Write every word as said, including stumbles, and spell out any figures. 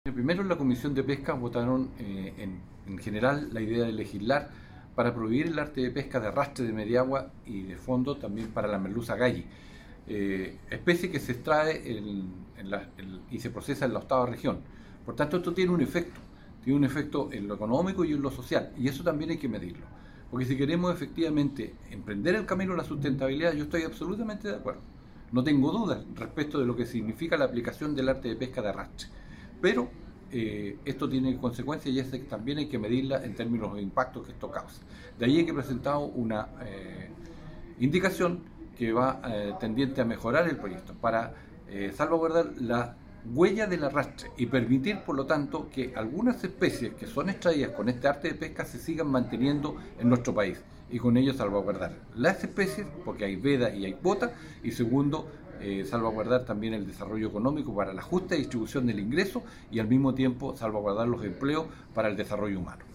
Primero, en la Comisión de Pesca votaron eh, en, en general la idea de legislar para prohibir el arte de pesca de arrastre de media agua y de fondo también para la merluza galli, eh, especie que se extrae en, en la, el, y se procesa en la octava región. Por tanto, esto tiene un efecto, tiene un efecto en lo económico y en lo social, y eso también hay que medirlo. Porque si queremos efectivamente emprender el camino a la sustentabilidad, yo estoy absolutamente de acuerdo. No tengo dudas respecto de lo que significa la aplicación del arte de pesca de arrastre. Pero eh, esto tiene consecuencias y es que también hay que medirla en términos de impactos que esto causa. De ahí que he presentado una eh, indicación que va eh, tendiente a mejorar el proyecto para eh, salvaguardar la huella del arrastre y permitir, por lo tanto, que algunas especies que son extraídas con este arte de pesca se sigan manteniendo en nuestro país y con ello salvaguardar las especies, porque hay veda y hay cuota, y segundo, eh, salvaguardar también el desarrollo económico para la justa distribución del ingreso y al mismo tiempo salvaguardar los empleos para el desarrollo humano.